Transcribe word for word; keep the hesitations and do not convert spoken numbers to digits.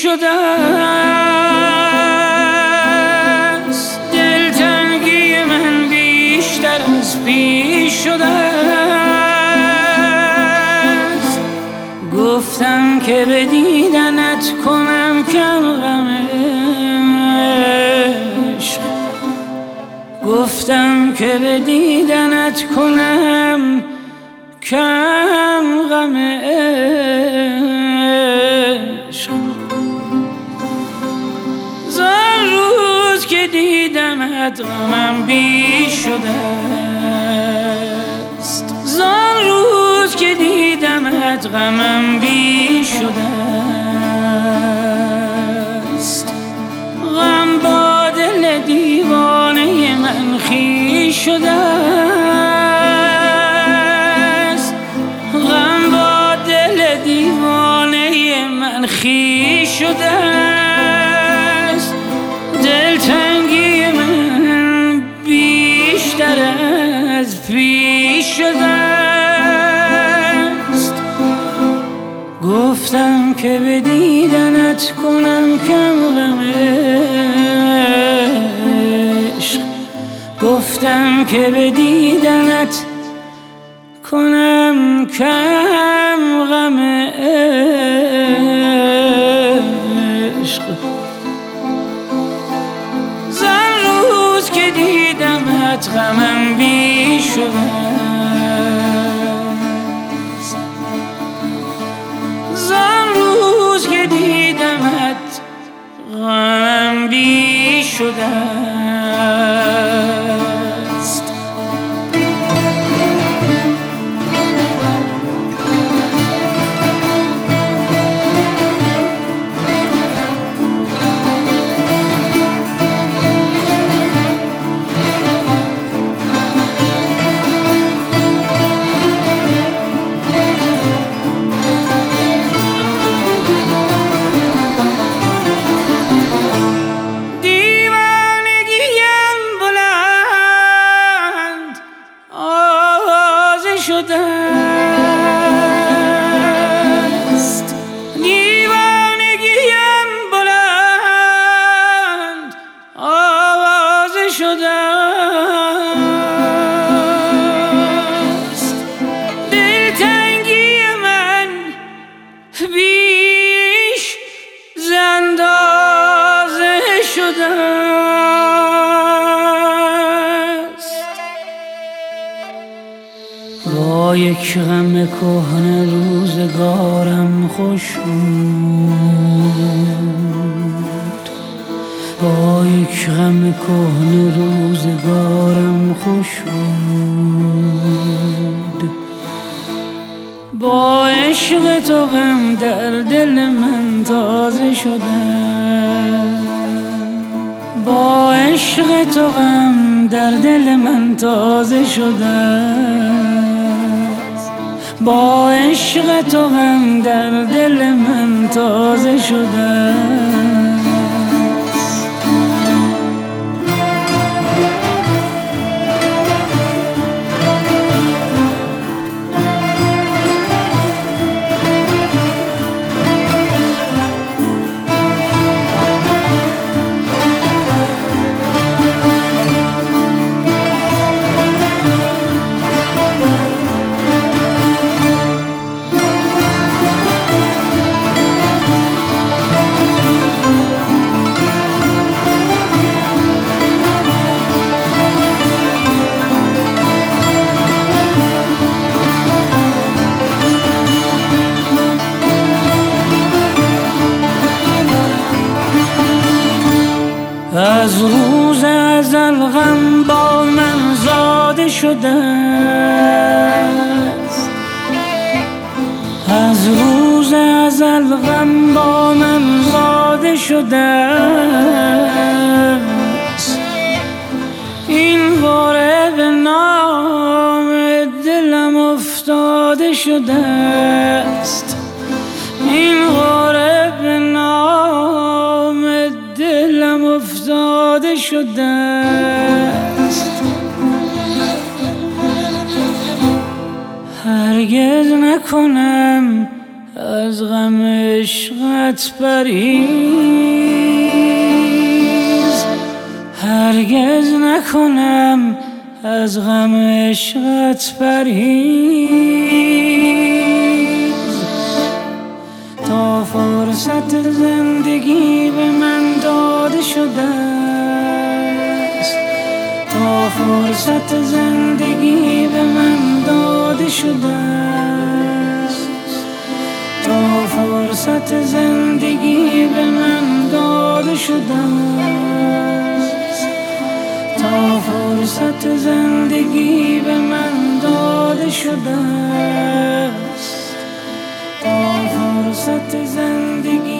شده است، دلتنگی من بیشتر از پیش شده است. گفتم که به دیدنت کنم کم غم عشق، گفتم که به دیدنت کنم کم غم عشق. زان روز که دیدمت غمم بیش شده است، زان روز که دیدمت غمم بیش شده است. غم با دل دیوانه من خویش شده است، غم با دل دیوانه من خویش شده است. دلتنگی من بیشتر از پیش شده است. گفتم که به دیدنت کنم کم غم عشق، گفتم که به دیدنت کنم کم غم عشق. زن روز که دیدمت غمم بیش شده است، زن روز که دیدمت غمم بیش شده است. شده است دیوانگیم بلند آواز شده است. دلتنگی من بیش ز اندازه شده است. با یک غم کهنه روزگارم خوش بود، با یک غم کهنه روزگارم خوش بود. با عشق تو غم در دل من تازه شده، با عشق تو غم در دل من تازه شده، با عشق تو غم در دل من تازه شده. از روز ازل غم با من زاده شده است، از روز ازل غم با من زاده شده است. این باره به نام دلم افتاده شده است، این باره به نام دلم افتاده شده است. هرگز نکنم از غم عشقت پریز، هرگز نکنم از غم عشقت پریز. تا فرصت زندگی به من داده شده است، تا فرصت زندگی به من داده شده است، تا فرصت زندگی به من داده شده است، تا فرصت زندگی به من داده شده است، تا فرصت زندگی